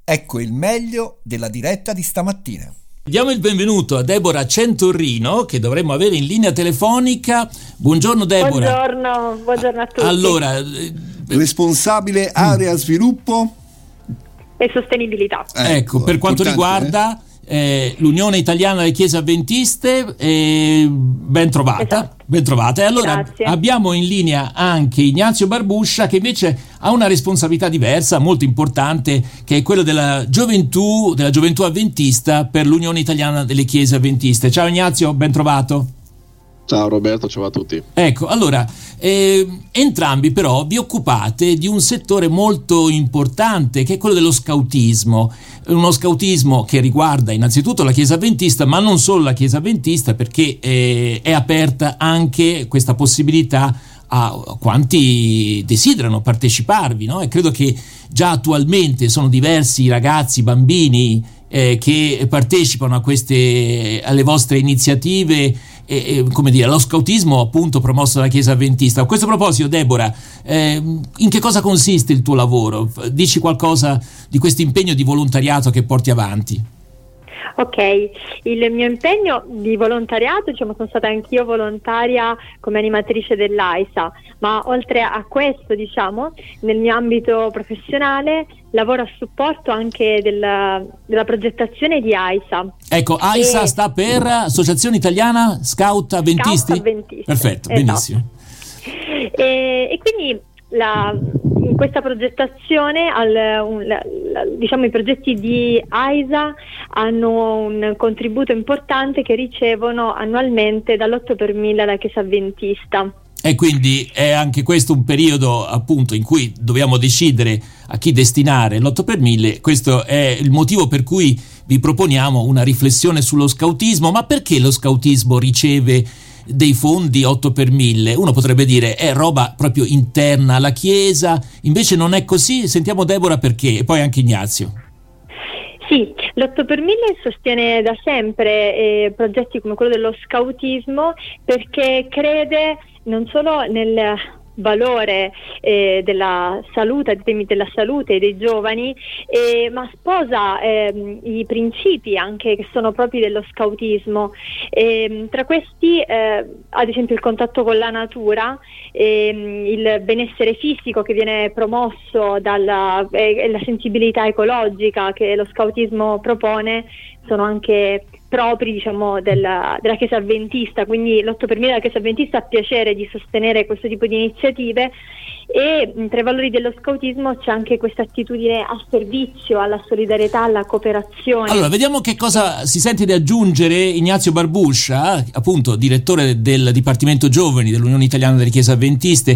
Ecco il meglio della diretta di stamattina. Diamo il benvenuto a Deborah Centorrino, che dovremmo avere in linea telefonica. Buongiorno Deborah. Buongiorno a tutti. Allora, responsabile area sviluppo e sostenibilità. Ecco, per quanto riguarda l'Unione Italiana delle Chiese Avventiste, ben trovata. Esatto. Ben trovata. E allora Grazie. abbiamo in linea anche Ignazio Barbuscia, che invece ha una responsabilità diversa, molto importante, che è quella della gioventù avventista per l'Unione Italiana delle Chiese Avventiste. Ciao Ignazio, ben trovato. Ciao Roberto, ciao a tutti. Ecco, allora, entrambi però vi occupate di un settore molto importante, che è quello dello scautismo. Uno scautismo che riguarda innanzitutto la Chiesa Avventista, ma non solo la Chiesa Avventista, perché è aperta anche questa possibilità a quanti desiderano parteciparvi, no? E credo che già attualmente sono diversi ragazzi, bambini che partecipano alle vostre iniziative, come dire, allo scautismo appunto promosso dalla Chiesa Avventista. A questo proposito, Deborah, in che cosa consiste il tuo lavoro? Dici qualcosa di questo impegno di volontariato che porti avanti. Ok, il mio impegno di volontariato, sono stata anch'io volontaria come animatrice dell'AISA, ma oltre a questo, nel mio ambito professionale lavoro a supporto anche della progettazione di AISA. Ecco, AISA sta per Associazione Italiana Scout Avventisti? Scout Avventisti. Perfetto, esatto. Benissimo. E quindi in questa progettazione i progetti di AISA hanno un contributo importante che ricevono annualmente dall'8 per 1000 la Chiesa Avventista. E quindi è anche questo un periodo appunto in cui dobbiamo decidere a chi destinare l'8 per 1000. Questo è il motivo per cui vi proponiamo una riflessione sullo scautismo. Ma perché lo scautismo riceve dei fondi 8 per 1000? Uno potrebbe dire è roba proprio interna alla Chiesa, invece non è così. Sentiamo Deborah perché, e poi anche Ignazio. Sì, l'8 per 1000 sostiene da sempre progetti come quello dello scautismo, perché crede non solo nel valore della salute, dei temi della salute dei giovani, ma sposa i principi anche che sono propri dello scautismo. Tra questi ad esempio il contatto con la natura, il benessere fisico che viene promosso la sensibilità ecologica che lo scautismo propone, sono anche propri della Chiesa Avventista. Quindi l'8 per 1000 della Chiesa Avventista ha piacere di sostenere questo tipo di iniziative, e tra i valori dello scautismo c'è anche questa attitudine al servizio, alla solidarietà, alla cooperazione. Allora vediamo che cosa si sente di aggiungere Ignazio Barbuscia, appunto direttore del Dipartimento Giovani dell'Unione Italiana delle Chiese Avventiste.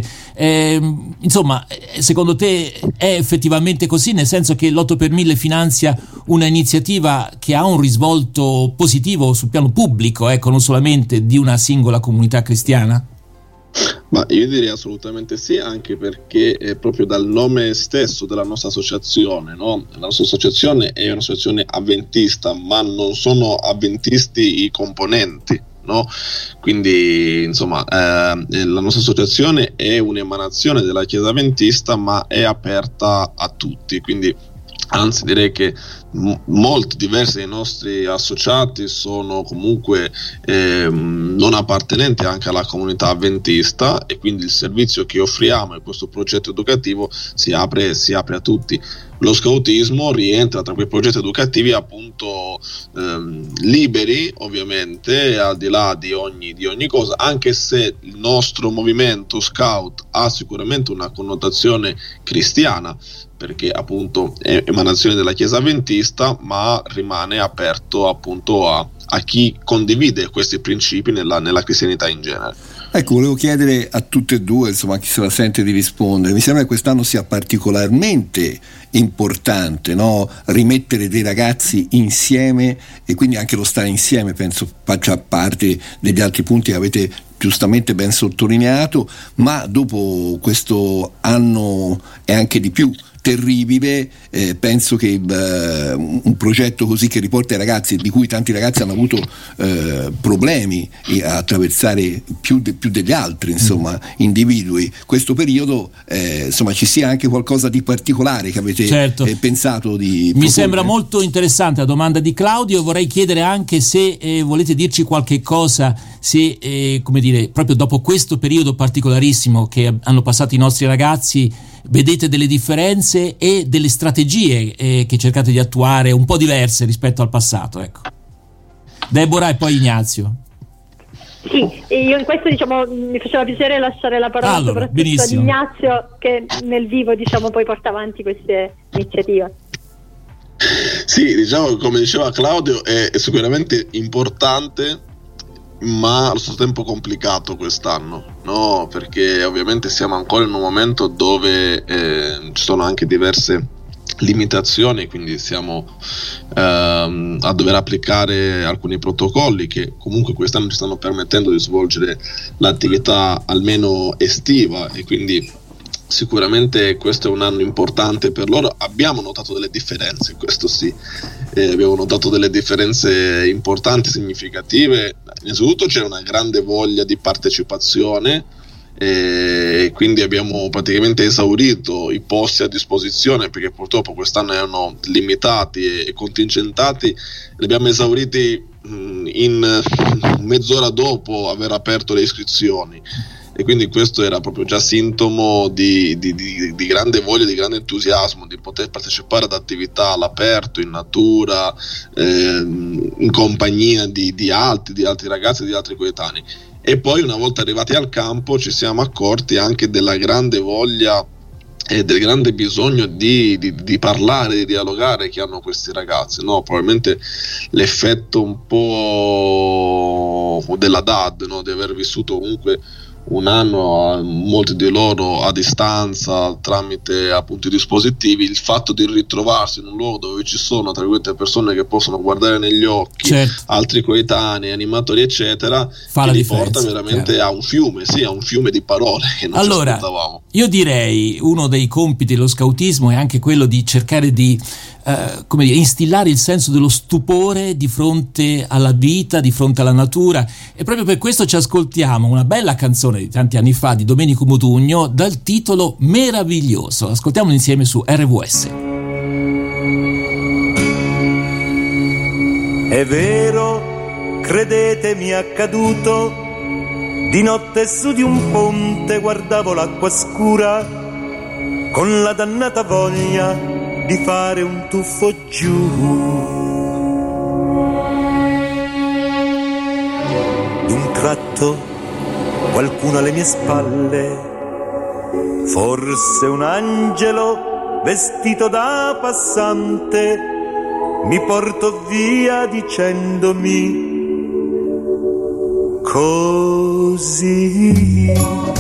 Secondo te è effettivamente così, nel senso che l'8 per 1000 finanzia una iniziativa che ha un risvolto positivo sul piano pubblico, non solamente di una singola comunità cristiana? Ma io direi assolutamente sì, anche perché proprio dal nome stesso della nostra associazione, no? La nostra associazione è un'associazione avventista, ma non sono avventisti i componenti, no? Quindi la nostra associazione è un'emanazione della Chiesa Avventista, ma è aperta a tutti, quindi anzi direi che molti diversi dei nostri associati sono comunque non appartenenti anche alla comunità avventista, e quindi il servizio che offriamo e questo progetto educativo si apre a tutti. Lo scautismo rientra tra quei progetti educativi appunto liberi, ovviamente, al di là di ogni cosa, anche se il nostro movimento scout ha sicuramente una connotazione cristiana, perché appunto è emanazione della Chiesa Avventista, ma rimane aperto appunto a chi condivide questi principi nella cristianità in genere. Ecco, volevo chiedere a tutte e due, a chi se la sente di rispondere. Mi sembra che quest'anno sia particolarmente importante, no? Rimettere dei ragazzi insieme, e quindi anche lo stare insieme penso faccia parte degli altri punti che avete giustamente ben sottolineato, ma dopo questo anno e anche di più terribile. Penso che un progetto così che riporta i ragazzi, di cui tanti ragazzi hanno avuto problemi a attraversare più degli altri, insomma, individui, questo periodo, insomma, ci sia anche qualcosa di particolare che avete pensato di proporre. Mi sembra molto interessante la domanda di Claudio. Vorrei chiedere anche se volete dirci qualche cosa, se come dire, proprio dopo questo periodo particolarissimo che hanno passato i nostri ragazzi, vedete delle differenze e delle strategie che cercate di attuare un po' diverse rispetto al passato, ecco. Deborah e poi Ignazio. Sì, io in questo mi faceva piacere lasciare la parola soprattutto benissimo. ad Ignazio, che nel vivo poi porta avanti queste iniziative. Sì, come diceva Claudio, è sicuramente importante, ma allo stesso tempo complicato quest'anno, no? Perché ovviamente siamo ancora in un momento dove ci sono anche diverse limitazioni, quindi siamo a dover applicare alcuni protocolli che comunque quest'anno ci stanno permettendo di svolgere l'attività almeno estiva, e quindi sicuramente questo è un anno importante per loro. Abbiamo notato delle differenze, questo sì, abbiamo notato delle differenze importanti, significative. Innanzitutto c'è una grande voglia di partecipazione, e quindi abbiamo praticamente esaurito i posti a disposizione, perché purtroppo quest'anno erano limitati e contingentati. Li abbiamo esauriti in mezz'ora dopo aver aperto le iscrizioni, e quindi questo era proprio già sintomo di grande voglia, di grande entusiasmo di poter partecipare ad attività all'aperto, in natura, in compagnia di altri ragazzi e di altri coetanei. E poi, una volta arrivati al campo, ci siamo accorti anche della grande voglia e del grande bisogno di parlare, di dialogare che hanno questi ragazzi, no? Probabilmente l'effetto un po' della DAD, no? Di aver vissuto comunque un anno, molti di loro a distanza tramite appunto i dispositivi, il fatto di ritrovarsi in un luogo dove ci sono, tra virgolette, persone che possono guardare negli occhi, altri coetanei, animatori eccetera, che li porta veramente a un fiume, a un fiume di parole che non ci aspettavamo. Io direi uno dei compiti dello scautismo è anche quello di cercare di instillare il senso dello stupore di fronte alla vita, di fronte alla natura, e proprio per questo ci ascoltiamo una bella canzone di tanti anni fa di Domenico Modugno dal titolo Meraviglioso. Ascoltiamolo insieme su RVS. È vero, credetemi, è accaduto. Di notte su di un ponte guardavo l'acqua scura con la dannata voglia di fare un tuffo giù. D'un tratto qualcuno alle mie spalle, forse un angelo vestito da passante, mi portò via dicendomi così.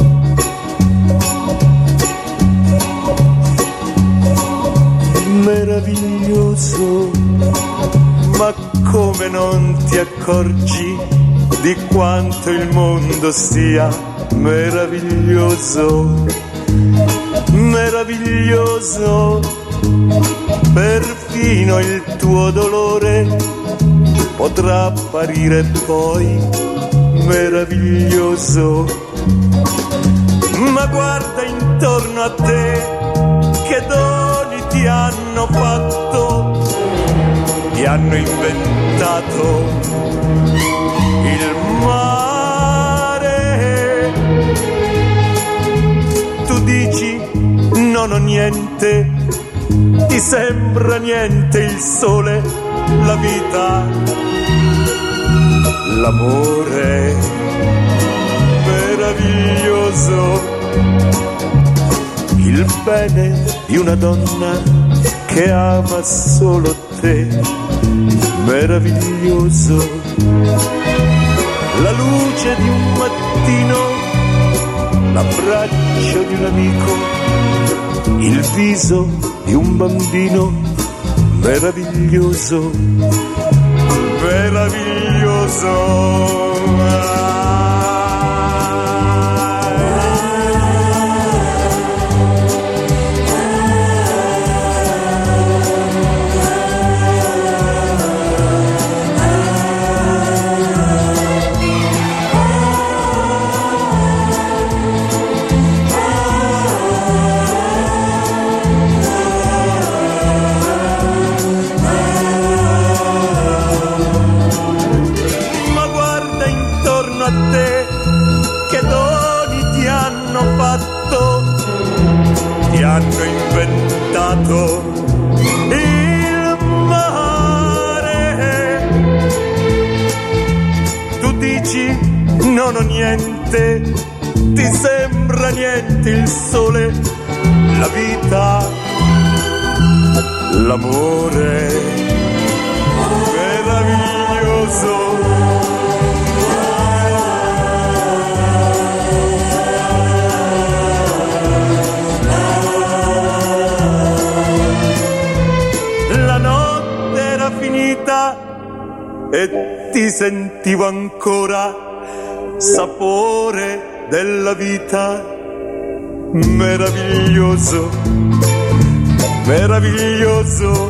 Meraviglioso, ma come non ti accorgi di quanto il mondo sia meraviglioso? Meraviglioso, perfino il tuo dolore potrà apparire poi meraviglioso. Ma guarda intorno a te, che doni ti hanno fatto, ti hanno inventato il mare. Tu dici non ho niente, ti sembra niente il sole, la vita, l'amore meraviglioso, il bene di una donna che ama solo te, meraviglioso, la luce di un mattino, l'abbraccio di un amico, il viso di un bambino, meraviglioso, meraviglioso. sembrano niente, ti sembra niente il sole, la vita, l'amore meraviglioso. La notte era finita e ti sentivo ancora sapore della vita, meraviglioso, meraviglioso,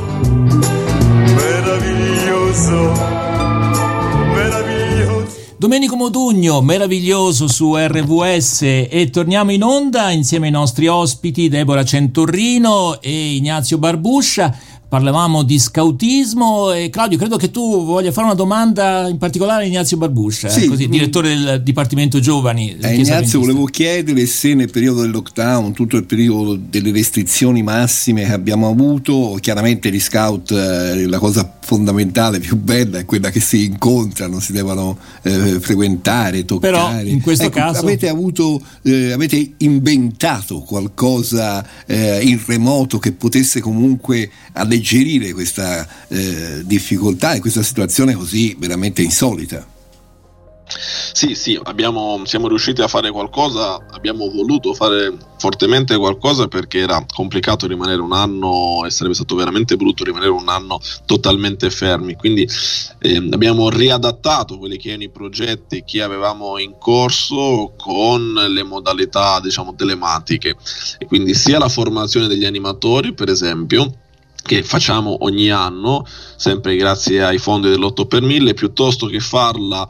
meraviglioso, meraviglioso. Domenico Modugno, meraviglioso su RVS, e torniamo in onda insieme ai nostri ospiti Deborah Centorrino e Ignazio Barbuscia. Parlavamo di scautismo e Claudio, credo che tu voglia fare una domanda in particolare a Ignazio Barbuscia, sì, così, direttore del Dipartimento Giovani. Ignazio, volevo chiedere se nel periodo del lockdown, tutto il periodo delle restrizioni massime che abbiamo avuto, chiaramente gli scout, la cosa fondamentale, più bella è quella che si incontrano, si devono frequentare, toccare. Però in questo caso avete inventato qualcosa in remoto che potesse comunque alleggerire questa difficoltà e questa situazione così veramente insolita. Sì, siamo riusciti a fare qualcosa, abbiamo voluto fare fortemente qualcosa perché era complicato rimanere un anno e sarebbe stato veramente brutto rimanere un anno totalmente fermi, quindi abbiamo riadattato quelli che erano i progetti che avevamo in corso con le modalità, diciamo, telematiche, e quindi sia la formazione degli animatori, per esempio, che facciamo ogni anno sempre grazie ai fondi dell'8 per 1000, piuttosto che farla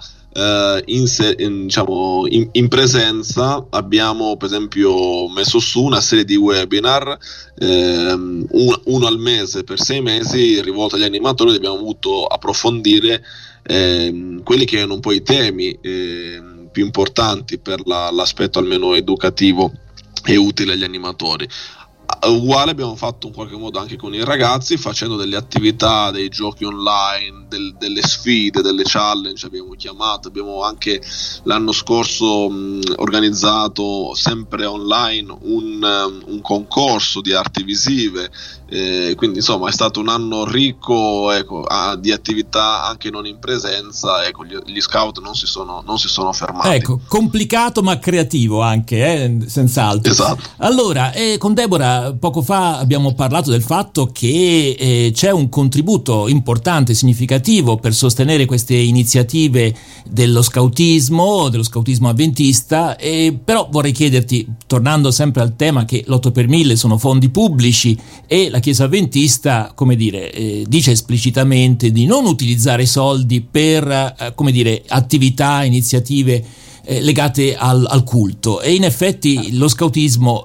in presenza. Abbiamo per esempio messo su una serie di webinar, uno al mese per 6 mesi, rivolto agli animatori. Abbiamo voluto approfondire quelli che erano un po' i temi più importanti per l'aspetto almeno educativo e utile agli animatori. Uguale abbiamo fatto in qualche modo anche con i ragazzi, facendo delle attività, dei giochi online, delle sfide, delle challenge abbiamo chiamato. Abbiamo anche l'anno scorso organizzato sempre online un concorso di arti visive, quindi insomma è stato un anno ricco, ecco, di attività anche non in presenza. Ecco, gli scout non si sono fermati. Ecco, complicato ma creativo anche, senz'altro. Esatto. Allora, con Deborah poco fa abbiamo parlato del fatto che c'è un contributo importante, significativo per sostenere queste iniziative dello scautismo avventista, però vorrei chiederti, tornando sempre al tema che l'8 per 1000 sono fondi pubblici e la Chiesa Avventista, dice esplicitamente di non utilizzare soldi per, attività, iniziative legate al culto, e in effetti lo scautismo,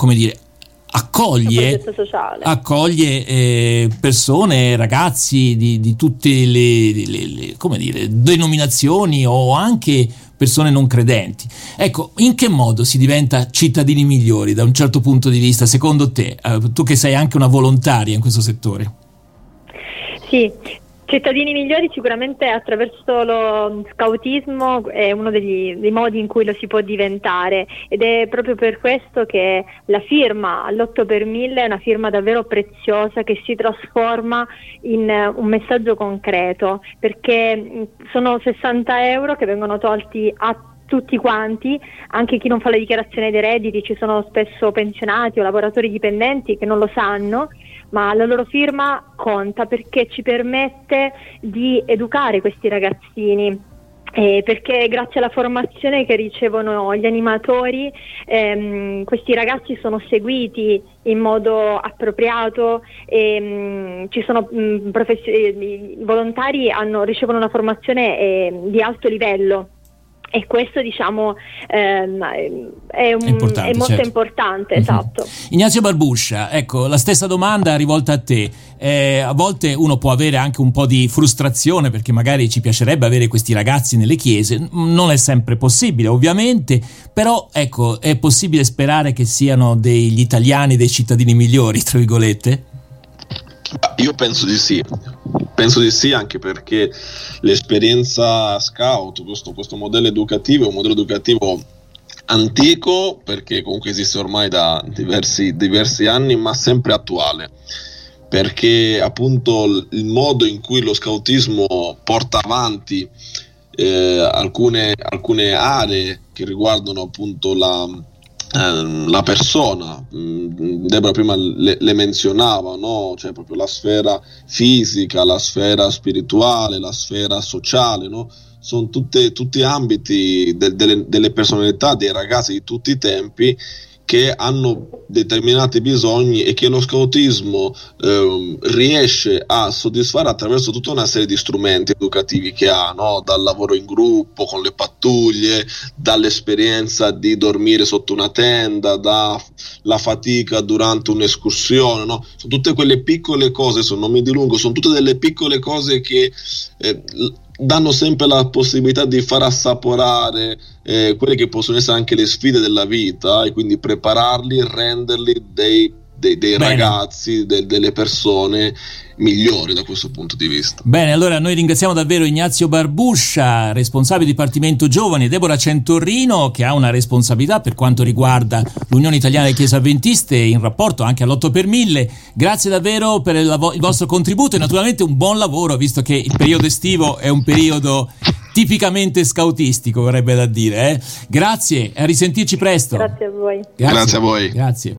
accoglie persone, ragazzi di tutte le denominazioni o anche persone non credenti. Ecco, in che modo si diventa cittadini migliori da un certo punto di vista, secondo te, tu che sei anche una volontaria in questo settore? Sì, cittadini migliori sicuramente attraverso lo scautismo è uno dei modi in cui lo si può diventare, ed è proprio per questo che la firma all'8 per 1000 è una firma davvero preziosa, che si trasforma in un messaggio concreto, perché sono 60 euro che vengono tolti a tutti quanti, anche chi non fa la dichiarazione dei redditi. Ci sono spesso pensionati o lavoratori dipendenti che non lo sanno, ma la loro firma conta perché ci permette di educare questi ragazzini, perché grazie alla formazione che ricevono gli animatori questi ragazzi sono seguiti in modo appropriato, ci sono i volontari ricevono una formazione di alto livello. E questo è molto importante, esatto. Ignazio Barbuscia, ecco, la stessa domanda rivolta a te. A volte uno può avere anche un po' di frustrazione perché magari ci piacerebbe avere questi ragazzi nelle chiese, non è sempre possibile ovviamente, però ecco, è possibile sperare che siano degli italiani, dei cittadini migliori, tra virgolette? Io penso di sì, Penso di sì, anche perché l'esperienza scout, questo modello educativo è un modello educativo antico, perché comunque esiste ormai da diversi anni, ma sempre attuale, perché appunto il modo in cui lo scoutismo porta avanti alcune aree che riguardano appunto la persona. Deborah prima le menzionava, no? Cioè proprio la sfera fisica, la sfera spirituale, la sfera sociale, no? Sono tutti ambiti delle personalità dei ragazzi di tutti i tempi che hanno determinati bisogni e che lo scoutismo riesce a soddisfare attraverso tutta una serie di strumenti educativi che ha, no? Dal lavoro in gruppo con le pattuglie, dall'esperienza di dormire sotto una tenda, dalla fatica durante un'escursione, no? Sono tutte quelle piccole cose, non mi dilungo, sono tutte delle piccole cose che danno sempre la possibilità di far assaporare quelle che possono essere anche le sfide della vita, e quindi prepararli, renderli dei ragazzi, delle persone migliori da questo punto di vista. Bene, allora noi ringraziamo davvero Ignazio Barbuscia, responsabile Dipartimento Giovani, e Deborah Centorrino, che ha una responsabilità per quanto riguarda l'Unione Italiana delle Chiese Adventiste in rapporto anche all'8 per 1000. Grazie davvero per il vostro contributo e naturalmente un buon lavoro, visto che il periodo estivo è un periodo tipicamente scoutistico, vorrebbe da dire. Grazie, a risentirci presto. Grazie a voi. Grazie a voi. Grazie.